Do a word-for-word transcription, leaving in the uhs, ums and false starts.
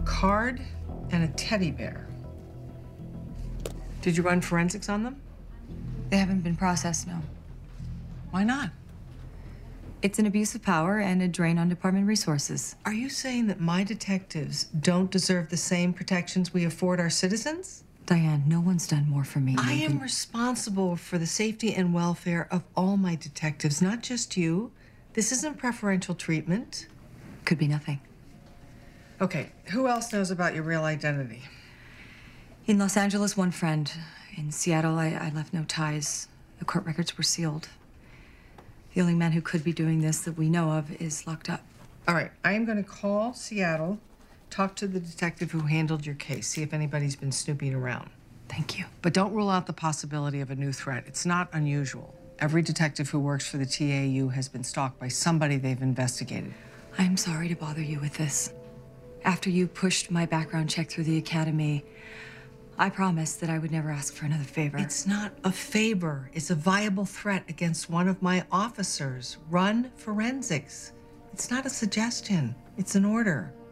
card and a teddy bear. Did you run forensics on them? They haven't been processed, no. Why not? It's an abuse of power and a drain on department resources. Are you saying that my detectives don't deserve the same protections we afford our citizens? Diane, no one's done more for me. I am than... responsible for the safety and welfare of all my detectives, not just you. This isn't preferential treatment. Could be nothing. Okay, who else knows about your real identity? In Los Angeles, one friend. In Seattle, I, I left no ties. The court records were sealed. The only man who could be doing this that we know of is locked up. All right, I am going to call Seattle, talk to the detective who handled your case, see if anybody's been snooping around. Thank you. But don't rule out the possibility of a new threat. It's not unusual. Every detective who works for the T A U has been stalked by somebody they've investigated. I'm sorry to bother you with this. After you pushed my background check through the academy, I promised that I would never ask for another favor. It's not a favor. It's a viable threat against one of my officers. Run forensics. It's not a suggestion. It's an order.